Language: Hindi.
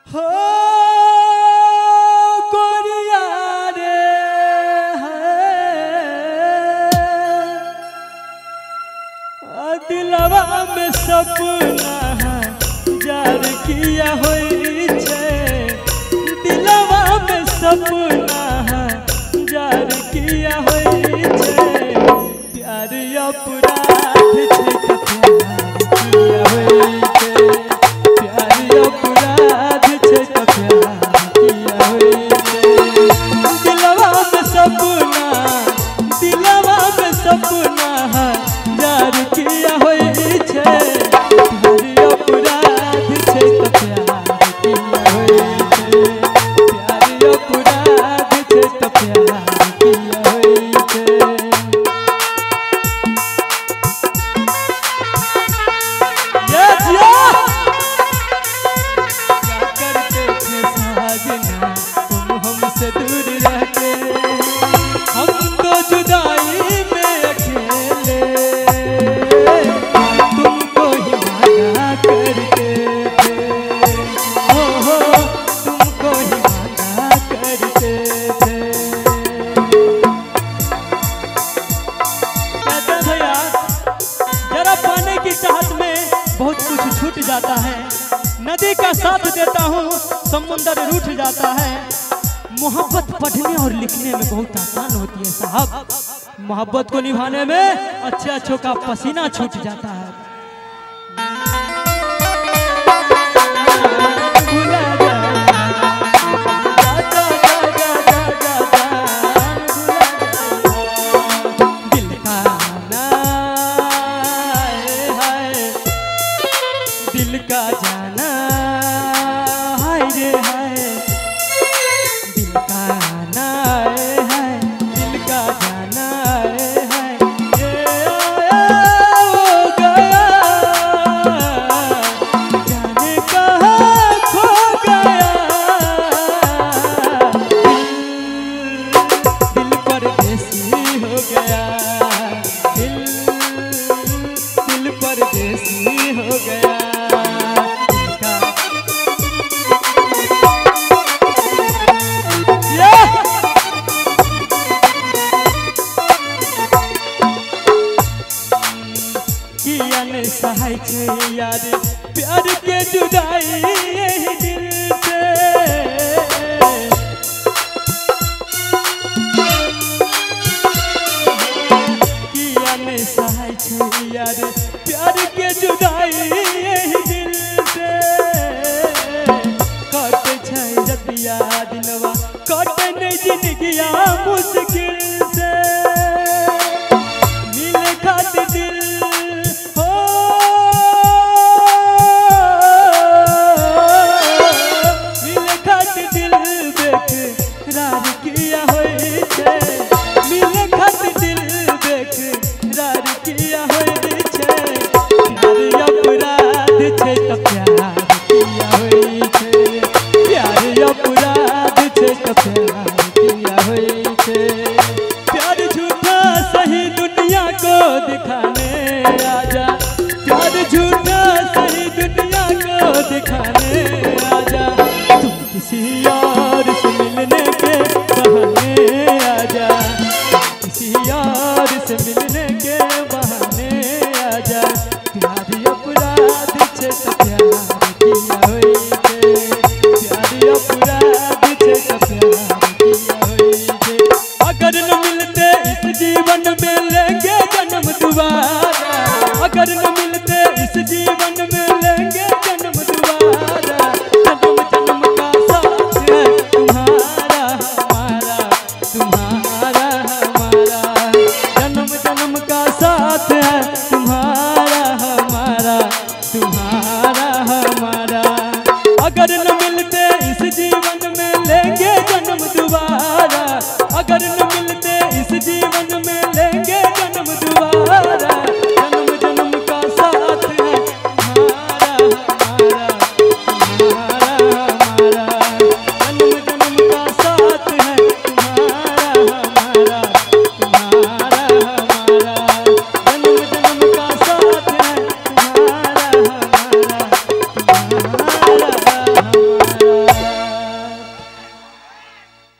हो गोरिया रे है दिलवा में सपना जार किया होई छे दिलवा में सपना जार किया होई छे प्यार अपराध छे किया होई छे प्यार अपराध छे प्यार किया होई छे दिलवा में सपना जार किया होई छे प्यार अपराध छे प्यार किया होई छे प्यार अपराध छे प्यार किया होई छे। तुम हमसे दूर रहते हम तो जुदाई में अकेले तुमको ही वादा करते थे हो तुमको ही वादा करते थे। कहते हैं भैया जरा पाने की चाहत में बहुत कुछ छूट जाता है नदी का साथ देता हूँ समुंदर रूठ जाता है। मोहब्बत पढ़ने और लिखने में बहुत आसान होती है साहब मोहब्बत को निभाने में अच्छे अच्छों का पसीना छूट जाता है। दिल का जाना हाय रे हाय दिल का आना है दिल का जाना है ये आया वो गया जाने कहाँ खो गया दिल परदेसी हो गया दिल परदेसी हो गया। सहाय छे यार प्यार के जुदाई यही दिल से किया ने सहाय छे यार प्यार के जुदाई यही दिल से कटे छे रतिया दिनवा कटे ने जिंदगिया मुश्किल से मिले खातिर दिल प्यार झूठा सही दुनिया को दिखाने आजा प्यार झूठा सही दुनिया को दिखाने आजा तुम किसी और से मिलने के बहाने आजा किसी और से मिलने के बहाने आजा प्यार अपराध छे प्यार किया होई छे प्यार अपराध छे प्यार अगर न मिलते इस जीवन में लेंगे जन्म दोबारा अगर न मिलते इस जीवन में लेंगे जन्म दोबारा जन्म जन्म का साथ है तुम्हारा हमारा तुम्हारा हमारा जन्म जन्म का साथ है तुम्हारा हमारा तुम्हारा हमारा अगर न मिलते इस जीवन